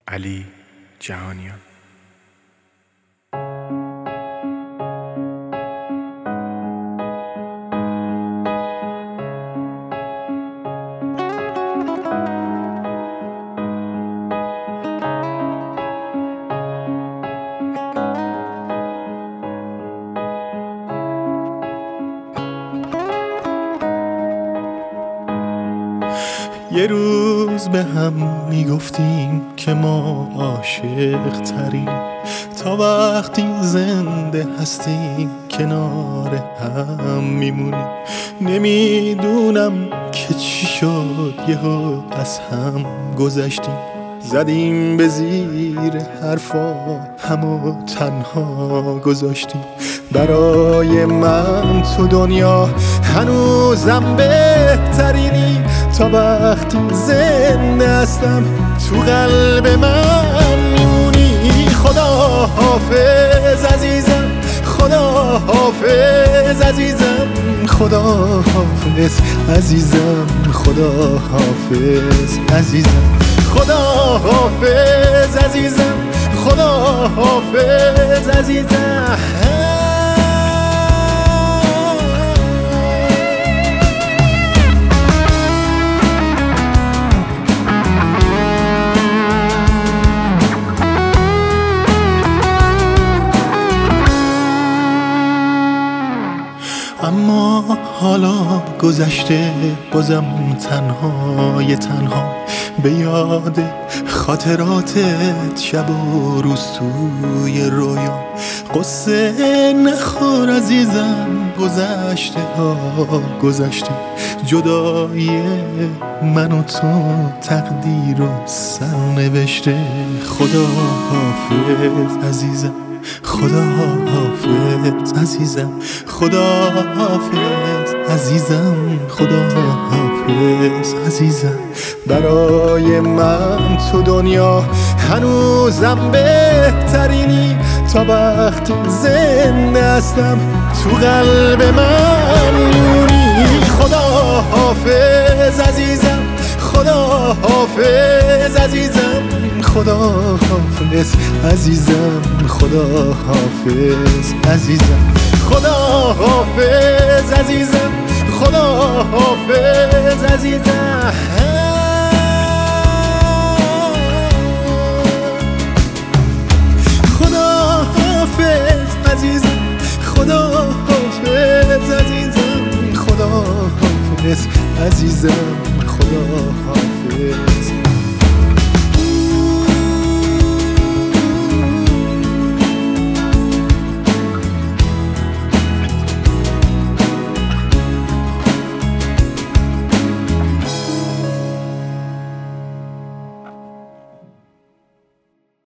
علی جهانیان. یه روز به هم میگفتیم که ما عاشق تریم، تا وقتی زنده هستیم کنار هم میمونیم. نمیدونم که چی شد یهو از هم گذشتیم، زدیم به زیر حرفا همو تنها گذاشتیم. برای من تو دنیا هنوزم بهترینی، تا وقتی زنده هستم تو قلب من میمونی. خدا حافظ عزیزم، خدا حافظ عزیزم، خدا حافظ عزیزم، خدا حافظ عزیزم، خدا حافظ عزیزم، خدا حافظ عزیزم. اما حالا گذشته، بازم تنها به یاد خاطراتت شب و روز توی رویا. قصه نخور عزیزم، گذشته ها گذشته، جدایی من و تو تقدیر و سرنوشته. خدا حافظ عزیزم، خدا حافظ عزیزم، خدا حافظ عزیزم، خدا حافظ عزیزم. برای من تو دنیا هنوزم بهترینی، تا وقتی زنده هستم تو قلب من میمونی. خدا حافظ عزیزم، خدا حافظ عزیزم، خدا حافظ عزیزم، خدا حافظ عزیزم، خدا حافظ عزیزم، خدا حافظ عزیزم. خدا حافظ عزیزم، خدا حافظ عزیزم، خدا حافظ عزیزم، خدا حافظ.